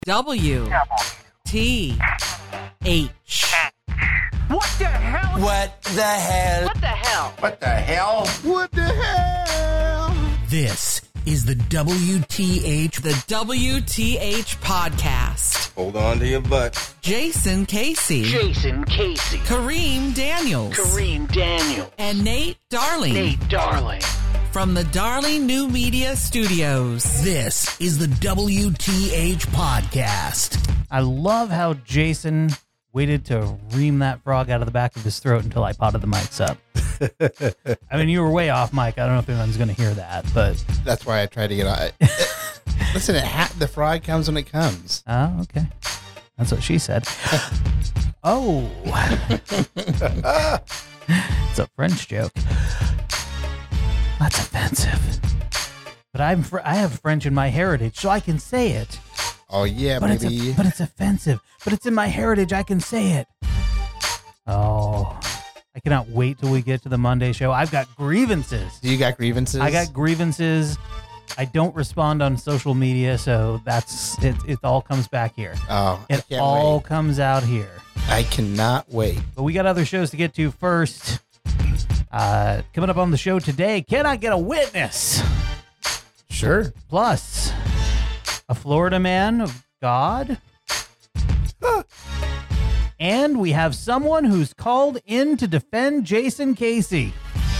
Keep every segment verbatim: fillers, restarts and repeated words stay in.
W T H. What the hell? What the hell? What the hell? What the hell? What the hell? This is the W T H. The W T H podcast. Hold on to your butt. Jason Casey. Jason Casey. Kareem Daniels. Kareem Daniel. And Nate Darling. Nate Darling. From the Darling New Media Studios. This is the W T H podcast. I love how Jason waited to ream that frog out of the back of his throat until I potted the mics up. I mean, you were way off, Mike. I don't know if anyone's going to hear that, but... That's why I tried to get on. Listen, it ha- the frog comes when it comes. Oh, okay. That's what she said. Oh. It's a French joke. That's offensive. But I'm fr- I have French in my heritage, so I can say it. Oh, yeah, But it's, baby. a, but it's offensive. But it's in my heritage. I can say it. Oh, I cannot wait till we get to the Monday show. I've got grievances. Do you got grievances? I got grievances. I don't respond on social media, so that's it. It all comes back here. Oh, I It can't all wait. comes out here. I cannot wait. But we got other shows to get to first. Uh, coming up on the show today, can I get a witness? Sure. Plus, a Florida man of God. And we have someone who's called in to defend Jason Casey.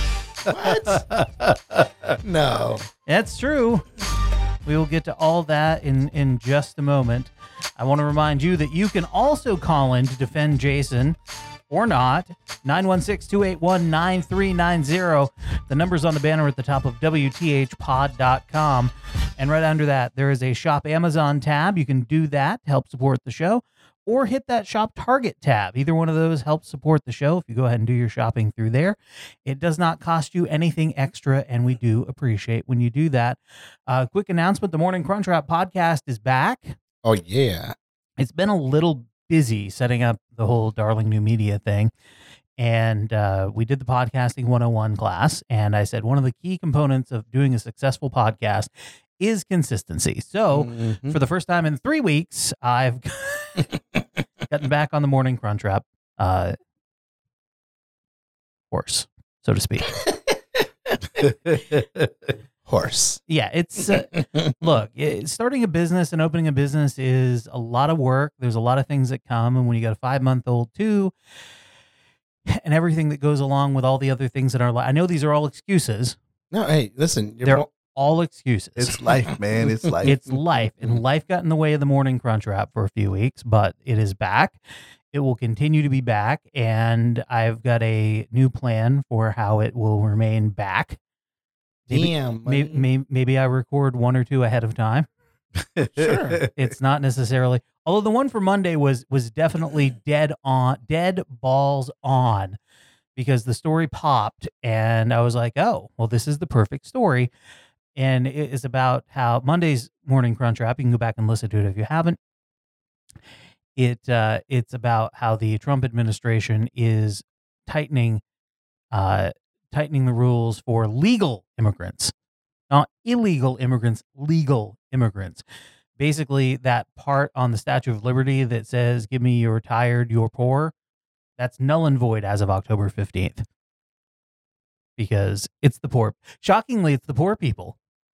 What? No. That's true. We will get to all that in, in just a moment. I want to remind you that you can also call in to defend Jason or not. nine one six, two eight one, nine three nine zero. The number's on the banner at the top of W T H pod dot com. And right under that, there is a Shop Amazon tab. You can do that to help support the show, or hit that Shop Target tab. Either one of those helps support the show if you go ahead and do your shopping through there. It does not cost you anything extra, and we do appreciate when you do that. Uh, quick announcement, the Morning Crunch Wrap podcast is back. Oh, yeah. It's been a little busy setting up the whole Darling New Media thing. And uh, we did the Podcasting one oh one class, and I said one of the key components of doing a successful podcast is consistency. So Mhm. for the first time in three weeks, I've gotten back on the Morning Crunch Wrap uh, horse, so to speak. Horse. Yeah, it's uh, look, it, starting a business and opening a business is a lot of work. There's a lot of things that come, and when you got a five month old too, and everything that goes along with all the other things that are, li- I know these are all excuses. No, hey, listen. You're They're bo- all excuses. It's life, man. It's life. It's life, and life got in the way of the Morning Crunch Wrap for a few weeks, but it is back. It will continue to be back, and I've got a new plan for how it will remain back. Maybe, Damn. maybe, man. maybe, maybe I record one or two ahead of time. Sure. It's not necessarily, although the one for Monday was was definitely dead on, dead balls on, because the story popped, and I was like, oh, well, this is the perfect story. And it is about how Monday's Morning Crunch Wrap, you can go back and listen to it if you haven't. It uh, it's about how the Trump administration is tightening uh, tightening the rules for legal immigrants, not illegal immigrants, legal immigrants. Basically, that part on the Statue of Liberty that says, give me your tired, your poor, that's null and void as of October fifteenth. Because it's the poor. Shockingly, it's the poor people.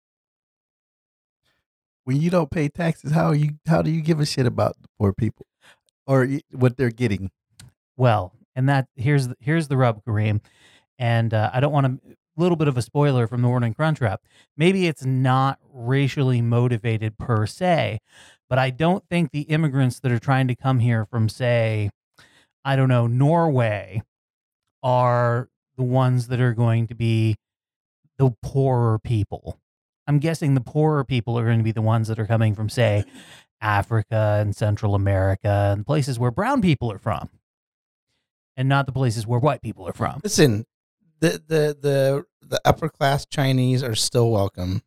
When you don't pay taxes, how are you? How do you give a shit about the poor people or y- what they're getting? Well, and that here's the, here's the rub, Kareem. And uh, I don't want a little bit of a spoiler from the Morning Crunch Wrap. Maybe it's not racially motivated per se, but I don't think the immigrants that are trying to come here from, say, I don't know, Norway, are the ones that are going to be the poorer people. I'm guessing the poorer people are going to be the ones that are coming from, say, Africa and Central America and places where brown people are from, and not the places where white people are from. Listen, the, the, the, the upper class Chinese are still welcome.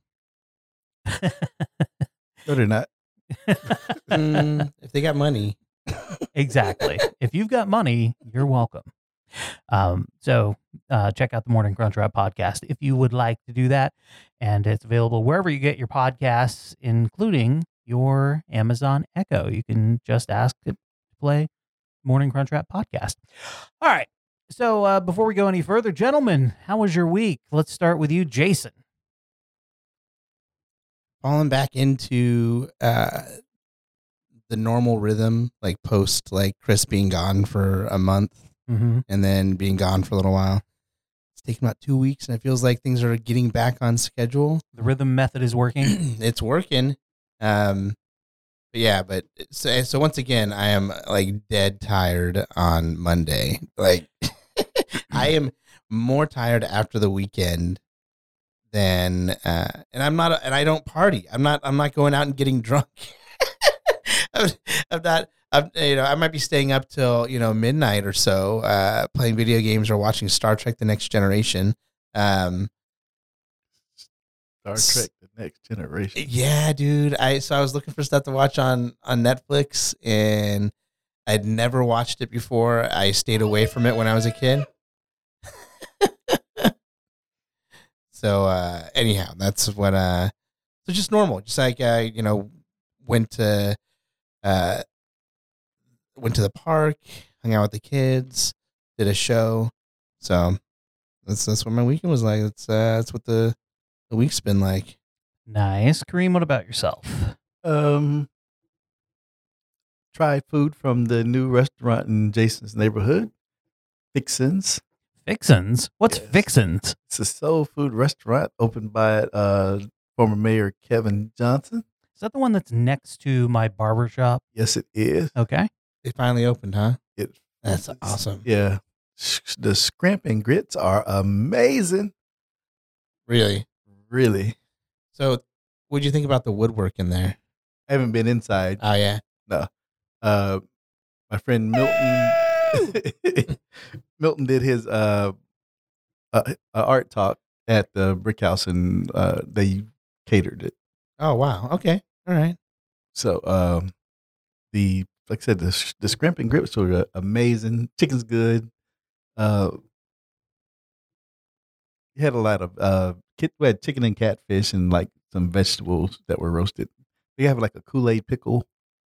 No, they're not. Mm, if they got money. Exactly. If you've got money, you're welcome. Um, so uh, check out the Morning Crunch Wrap podcast if you would like to do that. And it's available wherever you get your podcasts, including your Amazon Echo. You can just ask it to play Morning Crunch Wrap podcast. All right. So uh, before we go any further, gentlemen, how was your week? Let's start with you, Jason. Falling back into uh, the normal rhythm, like post like Chris being gone for a month Mm-hmm. and then being gone for a little while. It's taken about two weeks, and it feels like things are getting back on schedule. The rhythm method is working. It's working. Um, but yeah, but so, so once again, I am like dead tired on Monday. Like I am more tired after the weekend than, uh, and I'm not, and I don't party. I'm not, I'm not going out and getting drunk. I'm, I'm not, I'm, you know, I might be staying up till, you know, midnight or so, uh, playing video games or watching Star Trek: The Next Generation. Um, Star Trek: The Next Generation. Yeah, dude. I so I was looking for stuff to watch on on Netflix, and I'd never watched it before. I stayed away from it when I was a kid. So uh, anyhow, that's what. Uh, so just normal, just like uh, you know, went to uh, went to the park, hung out with the kids, did a show. So that's that's what my weekend was like. That's uh, that's what the the week's been like. Nice. Kareem, what about yourself? Um, try food from the new restaurant in Jason's neighborhood, Fixins. Fixins? What's Yes. Fixins? It's a soul food restaurant opened by uh, former Mayor Kevin Johnson. Is that the one that's next to my barber shop? Yes, it is. Okay. It finally opened, huh? It, That's it's- awesome. Yeah. Sh- The scrimp and grits are amazing. Really. Really. So, what'd you think about the woodwork in there? I haven't been inside. Oh yeah, Uh, my friend Milton Milton did his uh, uh, uh, art talk at the Brick House, and uh, they catered it. oh wow, okay, all right. So um, the like I said, the sh- the scrimp and grits were amazing. Chicken's good. Uh, you had a lot of uh, kit, we had chicken and catfish and like some vegetables that were roasted. They have like a Kool-Aid pickle.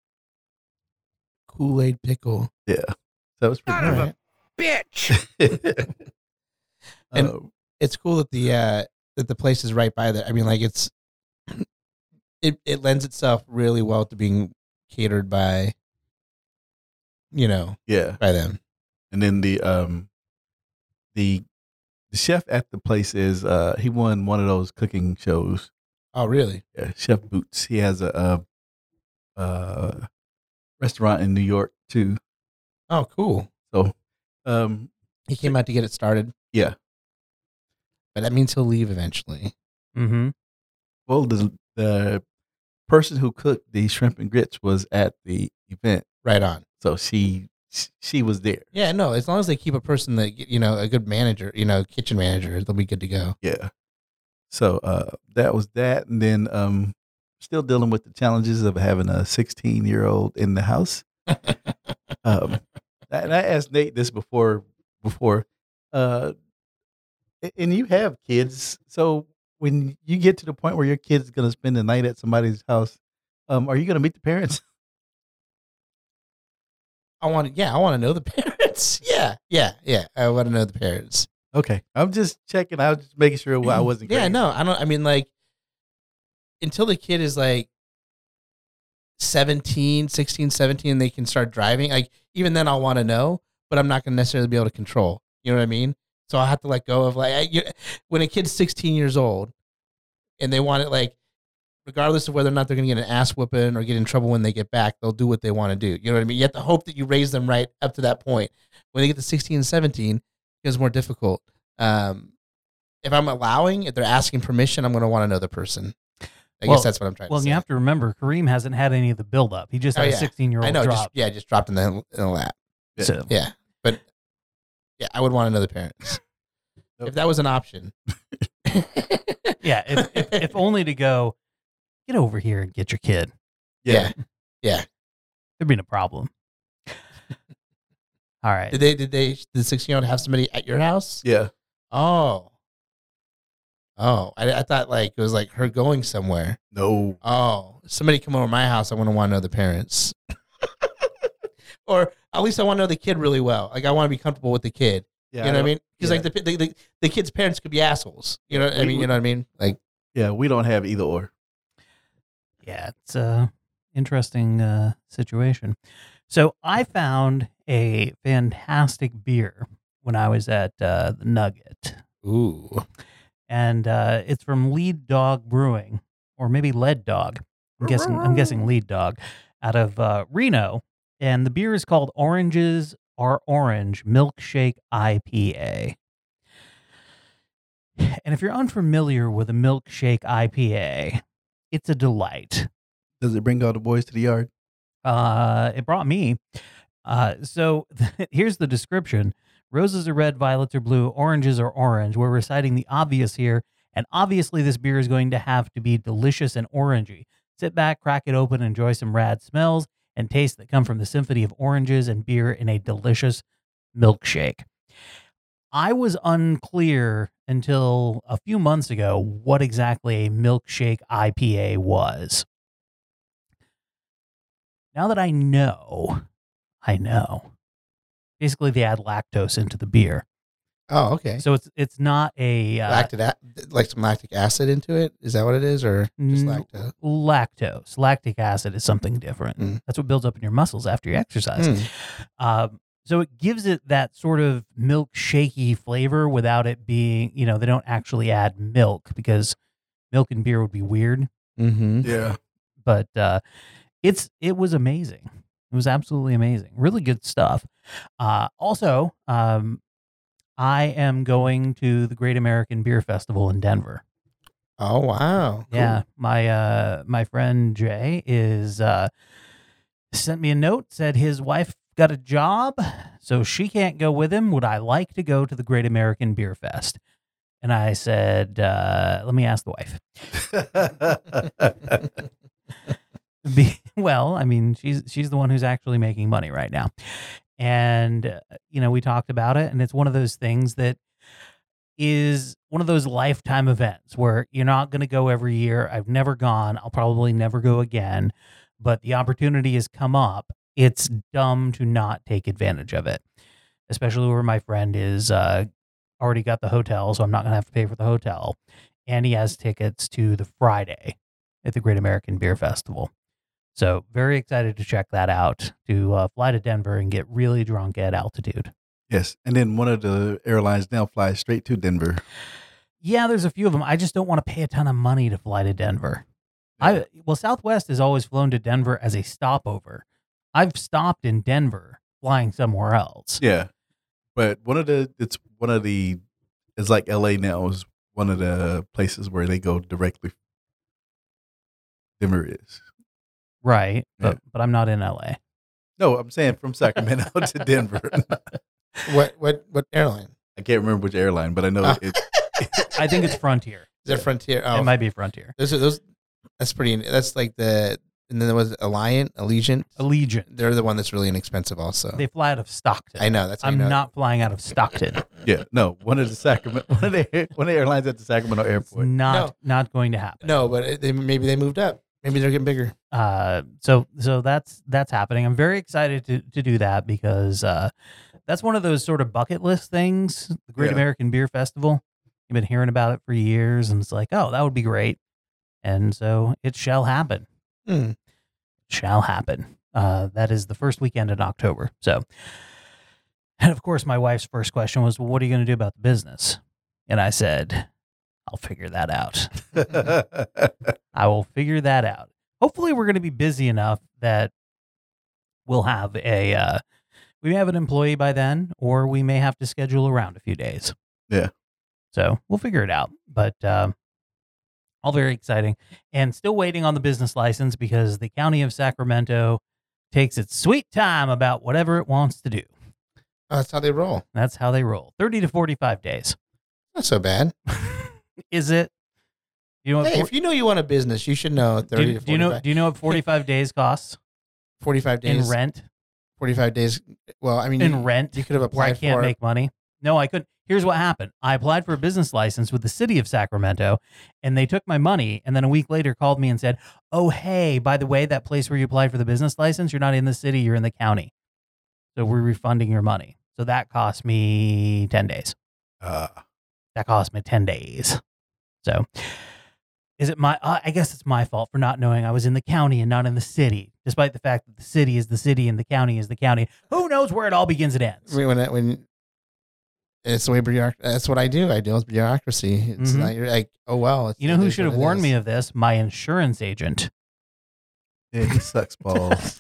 Kool-Aid pickle. Yeah, so it was pretty. Son of a All right. bitch. And- Uh, It's cool that the uh, that the place is right by there. I mean, like it's it it lends itself really well to being catered by, you know, yeah. by them. And then the um the the chef at the place is uh he won one of those cooking shows. Oh really? Yeah, Chef Boots. He has a, a, a restaurant in New York too. Oh cool. So um He came out to get it started, yeah. but that means he'll leave eventually. Mm-hmm. Well, the the person who cooked the shrimp and grits was at the event, Right on. so she she was there. Yeah, no. As long as they keep a person that you know, a good manager, you know, kitchen manager, they'll be good to go. Yeah. So uh, that was that, and then um, still dealing with the challenges of having a sixteen year old in the house. um, and I asked Nate this before. Before, uh, and you have kids, so when you get to the point where your kid's going to spend the night at somebody's house, um, are you going to meet the parents? I want to, yeah, I want to know the parents. Yeah, yeah, yeah. I want to know the parents. Okay, I'm just checking. I was just making sure I wasn't. Yeah, crazy. no, I don't. I mean, like, until the kid is like seventeen, sixteen, seventeen, they can start driving. Like, even then, I'll want to know, but I'm not going to necessarily be able to control. You know what I mean? So I'll have to let go of like, I, you, when a kid's sixteen years old and they want it, like, regardless of whether or not they're going to get an ass whooping or get in trouble when they get back, they'll do what they want to do. You know what I mean? You have to hope that you raise them right up to that point. When they get to sixteen and seventeen, it becomes more difficult. Um, if I'm allowing, if they're asking permission, I'm going to want to know the person. I Well- guess that's what I'm trying Well, to and say. you have to remember, Kareem hasn't had any of the buildup. He just Oh, had yeah. a sixteen-year-old I know, drop. just, yeah, just dropped in the, in the lap. Yeah. So, Yeah, but yeah, I would want to know the parents. If that was an option. yeah, if, if, if only to go, get over here and get your kid. Yeah. Yeah. There'd be no problem. All right. Did they, did they, did the sixteen year old have somebody at your house? Yeah. Oh. Oh, I, I thought like it was like her going somewhere. No. Oh, somebody come over to my house. I want to want to know the parents, or at least I want to know the kid really well. Like I want to be comfortable with the kid. Yeah, you know what I mean? Because yeah. like the, the the the kid's parents could be assholes. You know, what I We- mean, we- you know what I mean? Like, Yeah, we don't have either or. Yeah, it's a interesting uh, situation. So I found a fantastic beer when I was at uh, the Nugget, ooh, and uh, it's from Lead Dog Brewing, or maybe Lead Dog. I'm guessing. I'm guessing Lead Dog, out of uh, Reno, and the beer is called Oranges Are Orange Milkshake I P A. And if you're unfamiliar with a milkshake I P A, it's a delight. Does it bring all the boys to the yard? Uh, it brought me. Uh, so here's the description. Roses are red, violets are blue, oranges are orange. We're reciting the obvious here. And obviously this beer is going to have to be delicious and orangey. Sit back, crack it open, enjoy some rad smells and tastes that come from the symphony of oranges and beer in a delicious milkshake. I was unclear until a few months ago what exactly a milkshake I P A was. Now that I know, I know. Basically, they add lactose into the beer, oh, okay. so it's it's not a uh, Lactic, a- like some lactic acid into it. Is that what it is, or just Mm, lactose? lactose. Lactic acid is something different. Mm. That's what builds up in your muscles after you exercise. Mm. Um, so it gives it that sort of milkshakey flavor without it being, you know, they don't actually add milk because milk and beer would be weird. Mm-hmm. Yeah. But uh, it's it was amazing. It was absolutely amazing. Really good stuff. Uh, also, um, I am going to the Great American Beer Festival in Denver. Oh wow. Yeah, my uh, my friend Jay is uh, sent me a note, said his wife got a job, so she can't go with him. Would I like to go to the Great American Beer Fest? And I said, uh, let me ask the wife. Be, well, I mean, she's she's the one who's actually making money right now. And, uh, you know, we talked about it, and it's one of those things that is one of those lifetime events where you're not going to go every year. I've never gone. I'll probably never go again. But the opportunity has come up. It's dumb to not take advantage of it, especially where my friend is uh, already got the hotel, so I'm not going to have to pay for the hotel. And he has tickets to the Friday at the Great American Beer Festival. So very excited to check that out, to uh, fly to Denver and get really drunk at altitude. Yes. And then one of the airlines now flies straight to Denver. Yeah, there's a few of them. I just don't want to pay a ton of money to fly to Denver. I well, Southwest has always flown to Denver as a stopover. I've stopped in Denver flying somewhere else. Yeah. But one of the, it's one of the, it's like L A now is one of the places where they go directly. Denver is. Right, but, Yeah. but I'm not in L A. No, I'm saying from Sacramento to Denver. What what what airline? I can't remember which airline, but I know it. I think it's Frontier. Is it Frontier? Oh, It might be Frontier. those are those. That's pretty. That's like the. And then there was Alliant, Allegiant. Allegiant. They're the one that's really inexpensive, also. They fly out of Stockton. I know that's. how you I'm know. not flying out of Stockton. Yeah, no, one of the Sacramento, one of the one of the airlines at the Sacramento It's airport. not not going to happen. No, but it- they, maybe they moved up. Maybe they're getting bigger. Uh, so so that's that's happening. I'm very excited to to do that because uh, that's one of those sort of bucket list things. The Great Yeah. American Beer Festival. You've been hearing about it for years, and it's like, oh, that would be great. And so it shall happen. Hmm. Shall happen. Uh, that is the first weekend in October. So, and of course, my wife's first question was, well, what are you going to do about the business? And I said, I'll figure that out. I will figure that out. Hopefully, we're going to be busy enough that we'll have a, uh, we may have an employee by then, or we may have to schedule around a few days. Yeah. So we'll figure it out. But um, all very exciting. And still waiting on the business license because the county of Sacramento takes its sweet time about whatever it wants to do. Oh, that's how they roll. That's how they roll. thirty to forty-five days. Not so bad. Is it? You know what? Hey, for- if you know you want a business, you should know do, thirty you- to do you know? forty-five. Do you know what forty-five days costs forty-five days in rent? forty-five days. Well, I mean, In you, rent, you could have where I applied can't for make money. No, I couldn't. Here's what happened. I applied for a business license with the city of Sacramento, and they took my money, and then a week later called me and said, oh, hey, by the way, that place where you applied for the business license, you're not in the city, you're in the county. So we're refunding your money. So that cost me ten days. Uh, That cost me ten days. So is it my, uh, I guess it's my fault for not knowing I was in the county and not in the city, despite the fact that the city is the city and the county is the county. Who knows where it all begins and ends? I mean, when it, when it's the way bureauc- that's what I do. I deal with bureaucracy. It's Mhm. not you're like, oh well. It's, You know it who is should what have it warned is. me of this? My insurance agent. yeah, he sucks balls.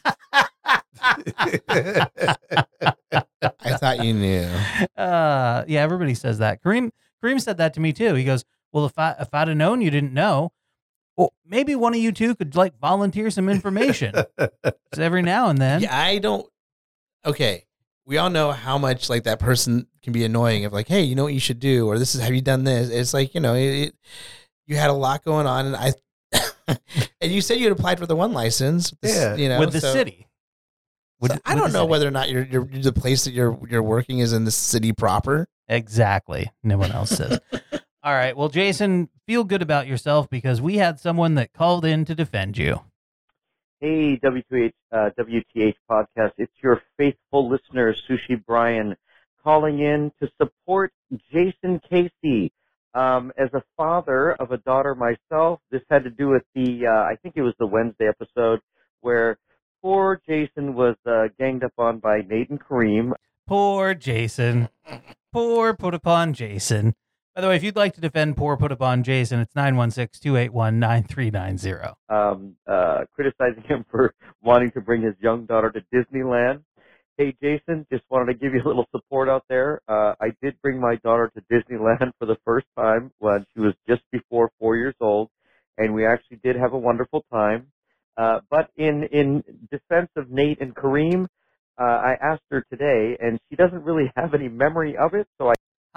I thought you knew. Uh, yeah, everybody says that. Kareem, Kareem said that to me too. He goes, well, if I, if I'd have known you didn't know, well, maybe one of you two could like volunteer some information. Just every now and then. Yeah, I don't. Okay, we all know how much like that person can be annoying. Of like, hey, you know what you should do, or this is have you done this? It's like you know, it, it, you had a lot going on, and I. And you said you had applied for the one license. This- Yeah. you know, with the so- city. With- so I with don't the know city. whether or not you're, you're the place that you're you're working is in the city proper. Exactly. No one else says. All right. Well, Jason, feel good about yourself because we had someone that called in to defend you. Hey, W T H, uh, W T H podcast. It's your faithful listener, Sushi Brian, calling in to support Jason Casey. Um, as a father of a daughter myself, this had to do with the, uh, I think it was the Wednesday episode where poor Jason was uh, ganged up on by Nate and Kareem. Poor Jason. Poor put upon Jason. By the way, if you'd like to defend poor put upon Jason, it's nine one six, two eight one, nine three nine zero. Um, uh, criticizing him for wanting to bring his young daughter to Disneyland. Hey, Jason, just wanted to give you a little support out there. Uh, I did bring my daughter to Disneyland for the first time when she was just before four years old, and we actually did have a wonderful time. Uh, but in, in defense of Nate and Kareem, uh, I asked her today, and she doesn't really have any memory of it, so I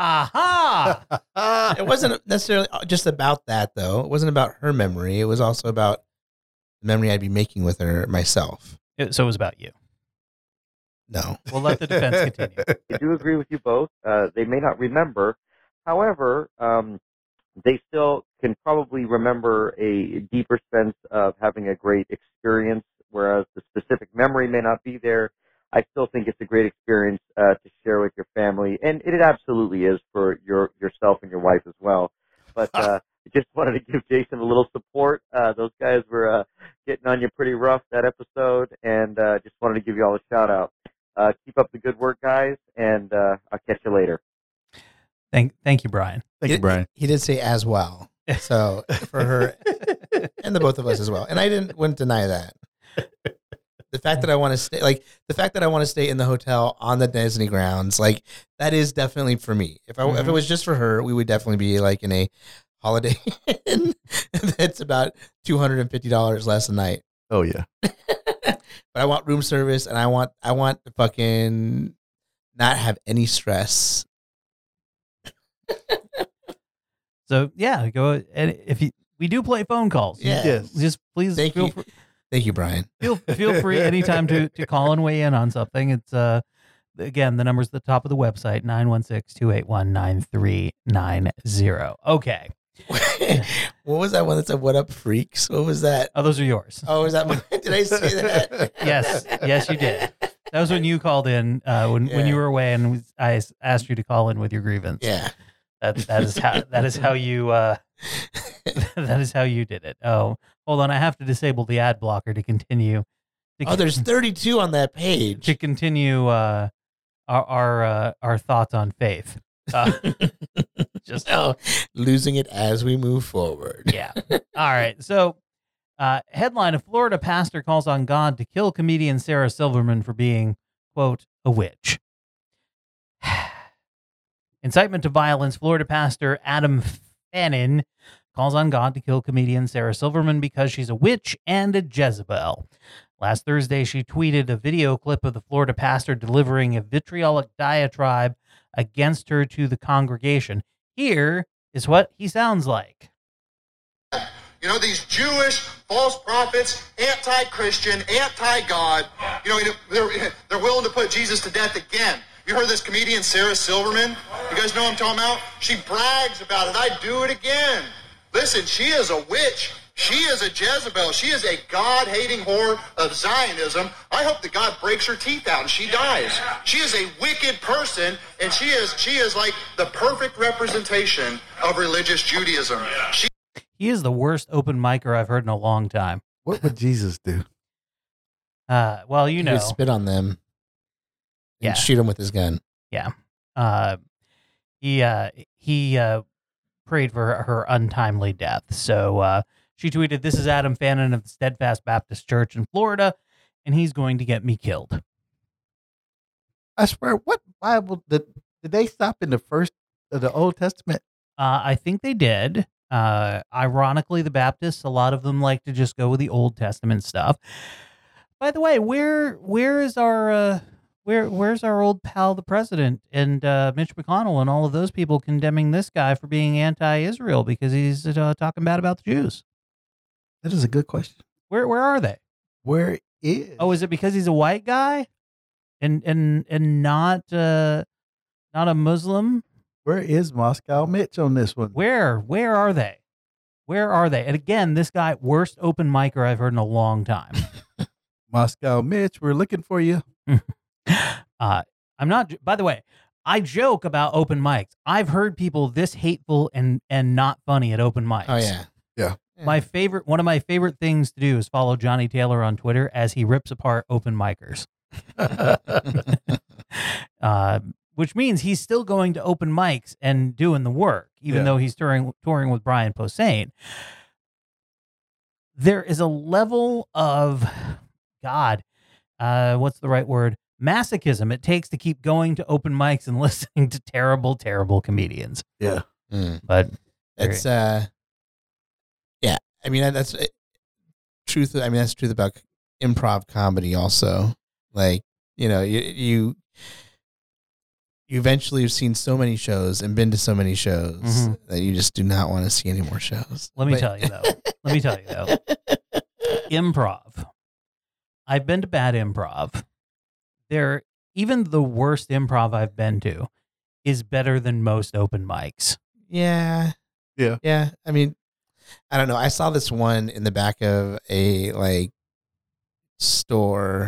Aha! It wasn't necessarily just about that, though. It wasn't about her memory. It was also about the memory I'd be making with her myself. It- so it was about you. No. We'll let the defense continue. I do agree with you both. Uh, they may not remember. However, um, they still can probably remember a deeper sense of having a great experience, whereas the specific memory may not be there. I still think it's a great experience uh, to share with your family, and it absolutely is for your yourself and your wife as well. But uh, I just wanted to give Jason a little support. Uh, those guys were uh, getting on you pretty rough that episode, and uh, just wanted to give you all a shout out. Uh, keep up the good work, guys, and uh, I'll catch you later. Thank, thank you, Brian. Thank He- you, Brian. He did say as well. So for her and the both of us as well. And I didn't wouldn't deny that. The fact that I want to stay, like the fact that I want to stay in the hotel on the Disney grounds, like that is definitely for me. If I if Mhm. it was just for her, we would definitely be like in a Holiday Inn that's about two hundred and fifty dollars less a night. Oh yeah. But I want room service, and I want I want to fucking not have any stress. So yeah, go and if you we do play phone calls. Yeah. Yes. Just please Thank feel you. fr- Thank you, Brian. feel feel free anytime to to call and weigh in on something. It's uh again the number's at the top of the website nine one six, two eight one, nine three nine zero. Okay. What was that one that said "What up, freaks"? What was that? Oh, those are yours. Oh, was that? My, did I say that? Yes, yes, you did. That was when you called in uh, when when Yeah. you were away, and I s- asked you to call in with your grievance. Yeah. That that is how that is how you uh, that is how you did it. Oh, hold on, I have to disable the ad blocker to continue. To, Oh, there's thirty-two on that page. to continue uh, our our uh, our thoughts on faith. Uh, just Oh, losing it as we move forward. yeah. All right. So, uh, headline: A Florida pastor calls on God to kill comedian Sarah Silverman for being, quote, a witch. Incitement to violence: Florida pastor Adam Fannin calls on God to kill comedian Sarah Silverman because she's a witch and a Jezebel. Last Thursday, she tweeted a video clip of the Florida pastor delivering a vitriolic diatribe against her to the congregation. Here is what he sounds like. You know, these Jewish false prophets, anti-Christian, anti-God, you know, they're, they're willing to put Jesus to death again. You heard this comedian, Sarah Silverman? You guys know what I'm talking about? She brags about it. I'd do it again. Listen, she is a witch. She is a Jezebel. She is a God-hating whore of Zionism. I hope that God breaks her teeth out and she dies. She is a wicked person, and she is she is like the perfect representation of religious Judaism. She He is the worst open micer I've heard in a long time. What would Jesus do? Uh, well, you He know, would spit on them and Yeah. shoot them with his gun. yeah. Uh, he uh, he uh, prayed for her, her untimely death. So uh, she tweeted, "This is Adam Fannin of the Steadfast Baptist Church in Florida, and he's going to get me killed." I swear, what Bible did did they stop in the first of the Old Testament? Uh, I think they did. Uh, ironically, the Baptists, a lot of them like to just go with the Old Testament stuff. By the way, where where is our uh, where where's our old pal, the president, and uh, Mitch McConnell, and all of those people condemning this guy for being anti-Israel because he's uh, talking bad about the Jews? That is a good question. Where where are they? Where is? Oh, is it because he's a white guy, and and and not uh, not a Muslim? Where is Moscow Mitch on this one? Where where are they? Where are they? And again, this guy, worst open micer I've heard in a long time. Moscow Mitch, we're looking for you. uh, I'm not. By the way, I joke about open mics. I've heard people this hateful and and not funny at open mics. Oh yeah, Yeah. My favorite, one of my favorite things to do is follow Johnny Taylor on Twitter as he rips apart open micers. uh, which means he's still going to open mics and doing the work, even Yeah. though he's touring touring with Brian Posehn. There is a level of God, uh, what's the right word? Masochism it takes to keep going to open mics and listening to terrible, terrible comedians. Yeah. Mm. But It's uh, yeah. I mean that's uh, truth. I mean that's truth about improv comedy. Also, like you know, you you you eventually have seen so many shows and been to so many shows Mhm. that you just do not want to see any more shows. let me But- tell you though, let me tell you though, improv. I've been to bad improv. There, even the worst improv I've been to is better than most open mics. Yeah. Yeah. Yeah. I mean, I don't know. I saw this one in the back of a like store.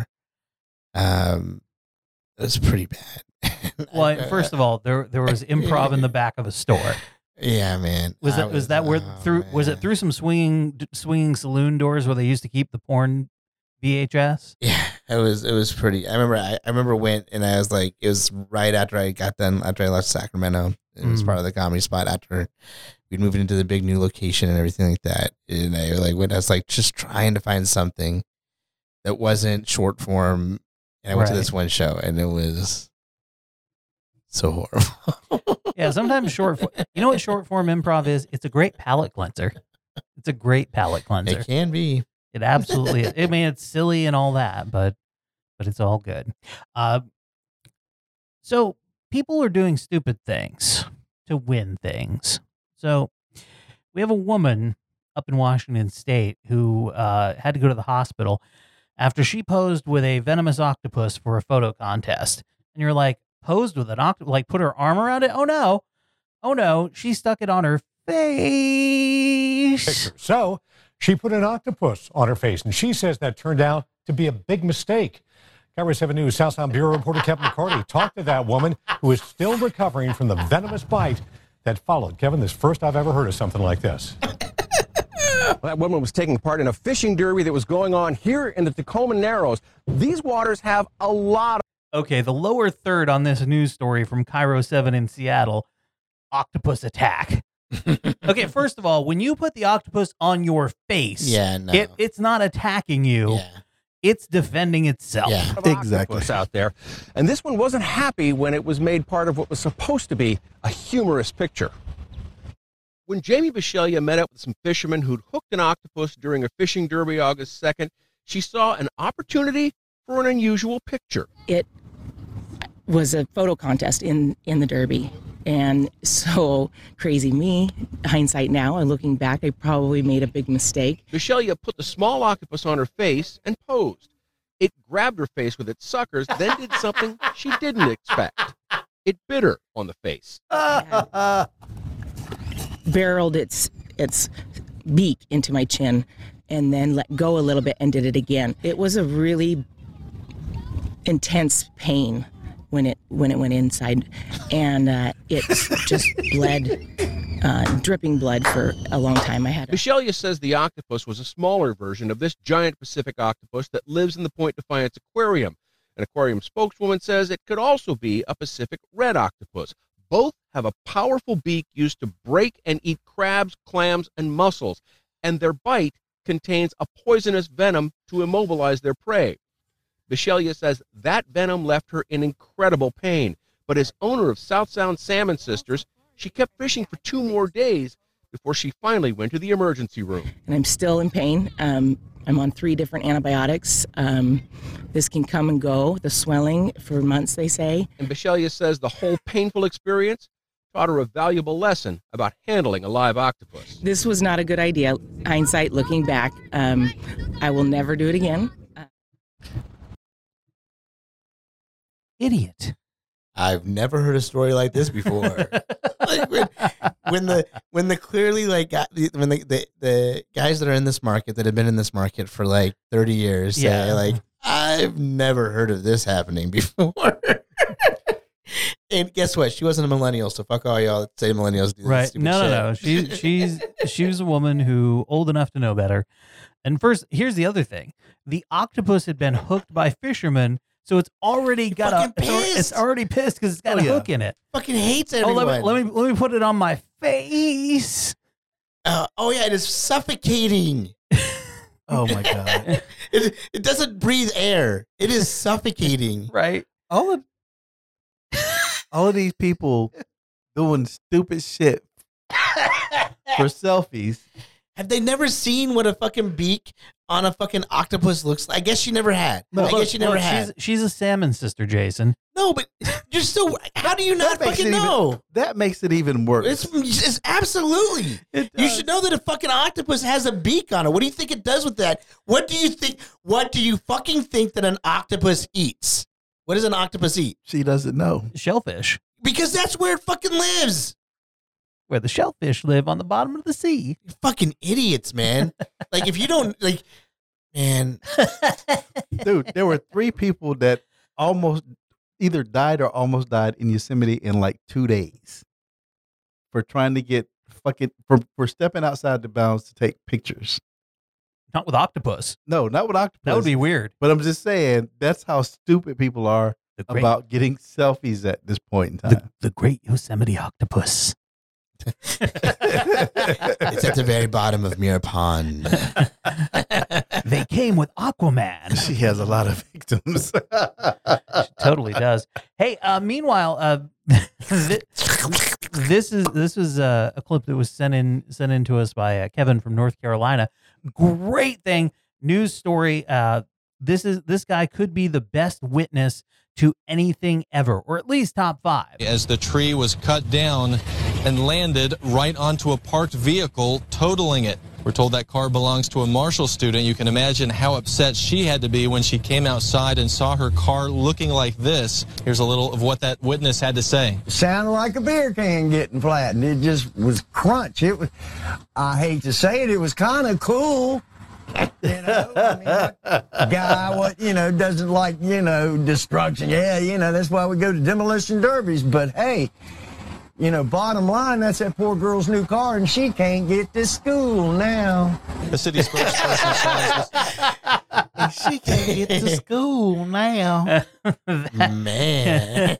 Um, it was pretty bad. Well, first of all, there there was improv in the back of a store. Yeah, man. Was I that was that where oh, through was it man. through some swinging swinging saloon doors where they used to keep the porn V H S? Yeah, it was it was pretty. I remember I, I remember went and I was like, it was right after I got done after I left Sacramento. It was Mm. part of the comedy spot after we'd moved into the big new location and everything like that. And I like when I was like just trying to find something that wasn't short form. And I went to Right. this one show and it was so horrible. Yeah, sometimes short. fo- You know what short form improv is? It's a great palate cleanser. It's a great palate cleanser. It can be. It absolutely is. I mean, it's silly and all that, but but it's all good. Uh, so people are doing stupid things to win things. So we have a woman up in Washington State who uh, had to go to the hospital after she posed with a venomous octopus for a photo contest. And you're like, posed with an octopus? Like put her arm around it? Oh no. Oh no. She stuck it on her face. Picture. So she put an octopus on her face, and she says that turned out to be a big mistake. Cairo seven News Southtown Bureau reporter Kevin McCarty talked to that woman who is still recovering from the venomous bite that followed. Kevin, this first I've ever heard of something like this. Well, that woman was taking part in a fishing derby that was going on here in the Tacoma Narrows. These waters have a lot of Okay, the lower third on this news story from Cairo seven in Seattle, octopus attack. Okay, first of all, when you put the octopus on your face, Yeah, no. it, it's not attacking you. Yeah. It's defending itself. Yeah. Exactly. octopus out there. And this one wasn't happy when it was made part of what was supposed to be a humorous picture. When Jamie Bisceglia met up with some fishermen who'd hooked an octopus during a fishing derby August second, she saw an opportunity for an unusual picture. It was a photo contest in, in the Derby. And so crazy me, hindsight now, and looking back, I probably made a big mistake. Bisceglia put the small octopus on her face and posed. It grabbed her face with its suckers, then did something she didn't expect. It bit her on the face. Barreled its its beak into my chin and then let go a little bit and did it again. It was a really intense pain when it when it went inside, and uh, it just bled, uh, dripping blood for a long time. I had. Michelia says the octopus was a smaller version of this giant Pacific octopus that lives in the Point Defiance Aquarium. An aquarium spokeswoman says it could also be a Pacific red octopus. Both have a powerful beak used to break and eat crabs, clams, and mussels, and their bite contains a poisonous venom to immobilize their prey. Michelia says that venom left her in incredible pain, but as owner of South Sound Salmon Sisters, she kept fishing for two more days before she finally went to the emergency room. And I'm still in pain. Um, I'm on three different antibiotics. Um, this can come and go, the swelling, for months, they say. And Michelia says the whole painful experience taught her a valuable lesson about handling a live octopus. This was not a good idea. Hindsight, looking back, um, I will never do it again. Idiot. I've never heard a story like this before. Like when, when the when the clearly like got, when the, the the guys that are in this market that have been in this market for like thirty years Yeah. say like, I've never heard of this happening before. And guess what? She wasn't a millennial, so fuck all y'all that say millennials do this Right. stupid No, shit. no, no. She, she's she was a woman who old enough to know better. And first, here's the other thing: the octopus had been hooked by fishermen, so it's already got a. fucking It's, al- pissed. it's already pissed because it's got Oh, a yeah. hook in it. Fucking hates Oh, everyone. let me let me let me put it on my face. Uh, oh yeah, it is suffocating. Oh my god. It it doesn't breathe air. It is suffocating. Right. All of all of these people doing stupid shit for selfies. Have they never seen what a fucking beak on a fucking octopus looks like? I guess she never had. No, I guess she never Look, had. She's, she's a salmon sister, Jason. No, but you're still. How do you not That makes fucking it even- know? That makes it even worse. It's, it's absolutely. It You does. should know that a fucking octopus has a beak on it. What do you think it does with that? What do you think? What do you fucking think that an octopus eats? What does an octopus eat? She doesn't know. Shellfish, Because that's where it fucking lives. where the shellfish live on the bottom of the sea. You fucking idiots, man. Like if you don't like, man. Dude, there were three people that almost either died or almost died in Yosemite in like two days for trying to get fucking for, for stepping outside the bounds to take pictures. Not with octopus. No, not with octopus. That would be weird. But I'm just saying that's how stupid people are The great, about getting selfies at this point in the, time. the great Yosemite octopus. It's at the very bottom of Muir Pond. They came with Aquaman. She has a lot of victims. She totally does. Hey, uh, meanwhile, uh, thi- this is this was uh, a clip that was sent in sent in to us by uh, Kevin from North Carolina. Great thing, news story. Uh, this is this guy could be the best witness to anything ever, or at least top five. As the tree was cut down and landed right onto a parked vehicle, totaling it. We're told that car belongs to a Marshall student. You can imagine how upset she had to be when she came outside and saw her car looking like this. Here's a little of what that witness had to say. Sounded like a beer can getting flattened. It just was crunch. It was, I hate to say it, it was kind of cool. You know, I mean, a guy, what, you know, doesn't like, you know, destruction. Yeah, you know, that's why we go to demolition derbies. But hey, you know, bottom line, that's that poor girl's new car, and she can't get to school now. The city spokesperson says this. She can't get to school now. Man.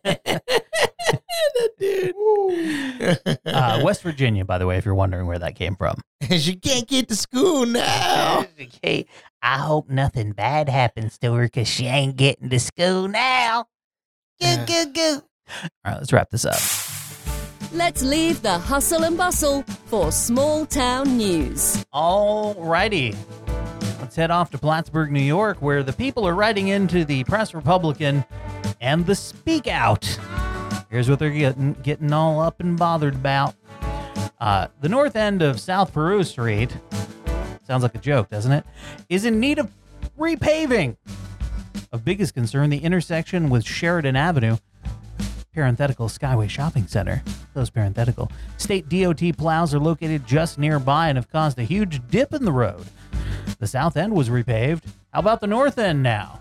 Uh, West Virginia, by the way, if you're wondering where that came from. She can't get to school now. Hey, I hope nothing bad happens to her because she ain't getting to school now. Goo, goo, goo. All right, let's wrap this up. Let's leave the hustle and bustle for small town news. All righty. Let's head off to Plattsburgh, New York, where the people are writing into the Press Republican and the Speak Out. Here's what they're getting, getting all up and bothered about. Uh, the north end of South Peru Street, sounds like a joke, doesn't it, is in need of repaving. Of biggest concern, the intersection with Sheridan Avenue, parenthetical Skyway Shopping Center, close parenthetical. State D O T plows are located just nearby and have caused a huge dip in the road. The south end was repaved. How about the north end now?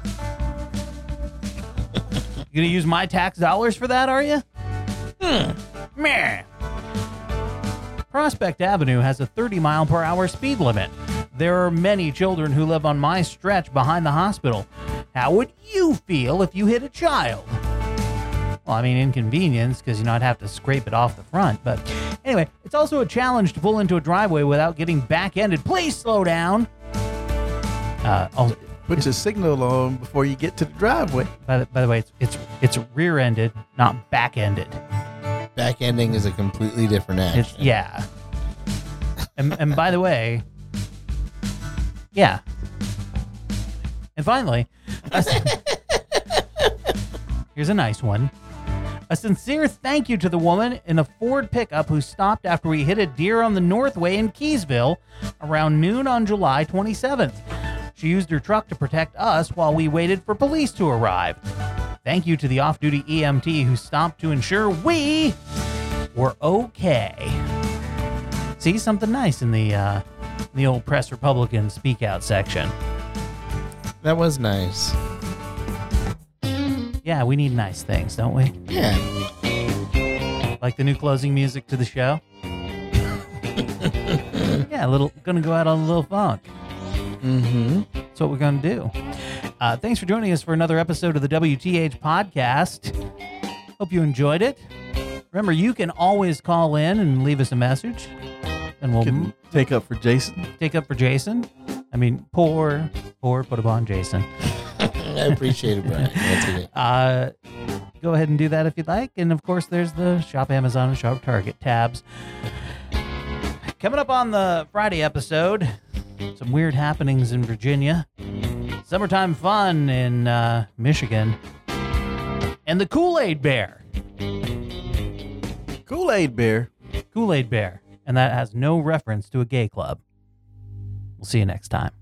You gonna use my tax dollars for that, are you? Hmm. Meh. Prospect Avenue has a thirty mile per hour speed limit. There are many children who live on my stretch behind the hospital. How would you feel if you hit a child? Well, I mean, inconvenience, because, you know, I'd have to scrape it off the front. But anyway, it's also a challenge to pull into a driveway without getting back-ended. Please slow down. Uh, also, Put your signal on before you get to the driveway. By the, by the way, it's it's it's rear-ended, not back-ended. Back-ending is a completely different action. It's, yeah. And and by the way, yeah. And finally, a, here's a nice one. A sincere thank you to the woman in a Ford pickup who stopped after we hit a deer on the Northway in Keysville around noon on July twenty-seventh. She used her truck to protect us while we waited for police to arrive. Thank you to the off-duty E M T who stopped to ensure we were okay. See, something nice in the uh, in the old Press Republican Speak Out section. That was nice. Yeah, we need nice things, don't we? Yeah. Like the new closing music to the show? Yeah, a little, gonna go out on a little funk. Mm-hmm. That's what we're gonna do. Uh, thanks for joining us for another episode of the W T H podcast. Hope you enjoyed it. Remember, you can always call in and leave us a message, and we'll Can take up for Jason. Take up for Jason. I mean, poor, poor, put upon Jason. I appreciate it, Brian. That's okay. Uh, go ahead and do that if you'd like. And of course, there's the Shop Amazon and Shop Target tabs. Coming up on the Friday episode, some weird happenings in Virginia, summertime fun in uh, Michigan, and the Kool-Aid Bear. Kool-Aid Bear. Kool-Aid Bear. And that has no reference to a gay club. We'll see you next time.